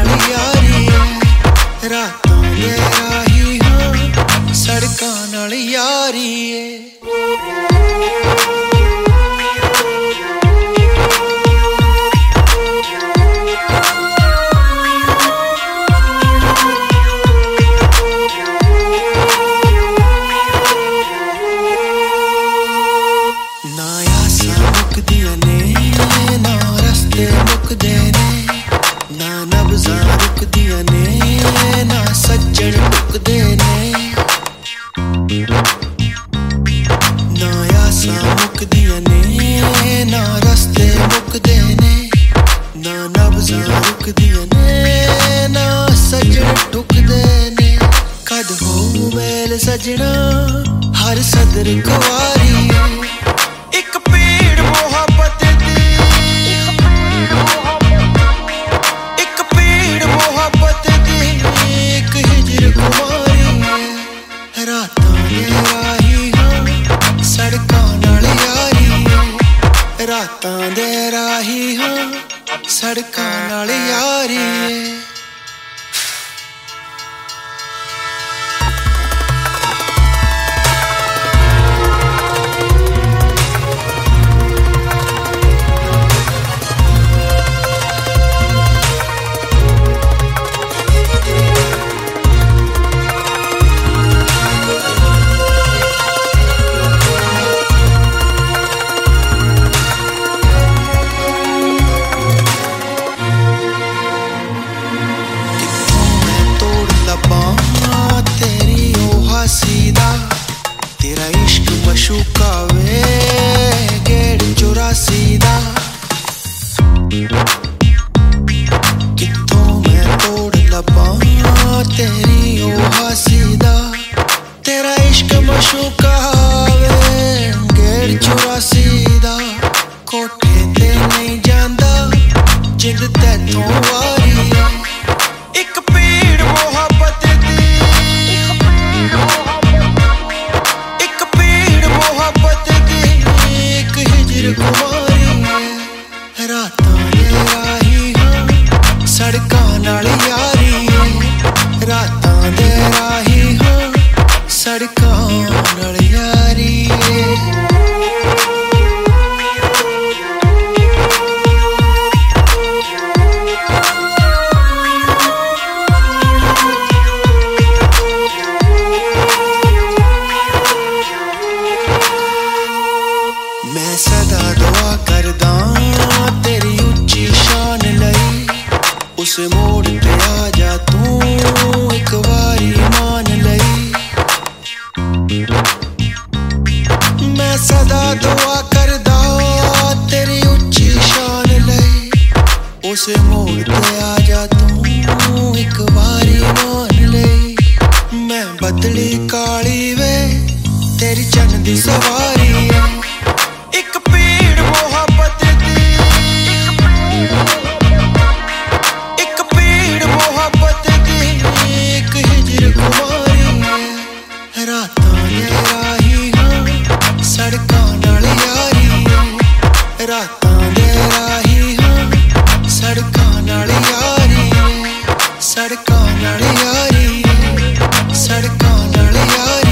यारी है। रातां दे राही हां सड़कां नाल यारी है। मुकदे ने ना नब्ज़ां रुकदियां ने ना सज्जन टुकदे ने। ना आसां मुकदियां ने ना रस्ते मुकदे ने ना नब्ज़ां रुकदियां ने ना सज्जन टुकदे ने। कद हो मेल सजना हर सदर कुवारी है। एक पेड़ मोहब्बत रातां दे राही हां सड़कां नाल यारी है। रातां दे राही हां सड़कां नाल यारी है। तेरा इश्क मशूका वे गेड़ 84 दा। कित्थों मैं तोड़ लबां तेरी ओ हासी दा। तेरा इश्क मशूका वे गेड़ 84 दा। कोठे ते नहीं जांदा जिंद तैथों वारी है। एक पेड़ मोहब्बत कुमारी है। रातां दे राही हां सड़कां नाल यारी है। रातां दे राही हां सड़कां नाल यारी है। मैं सदा दुआ करदा तेरी उच्ची शान लई। उस मोड़ ते आ जा तू एक वारी मान लई। मैं सदा दुआ करदा तेरी उच्ची शान लई। उस मोड़ ते आ जा तू एक वारी मान लई। मैं बदली काली वे तेरी चन्न दी सवारी है। एक पेड़ मोहब्बत एक पेड़ मोहब्बत एक हिजर कुमारी है। रातां दे राही हां सड़कां नाल यारी है। रातां दे राही हां सड़कां नाल यारी है। सड़कां नाल यारी है। सड़कां नाल यारी।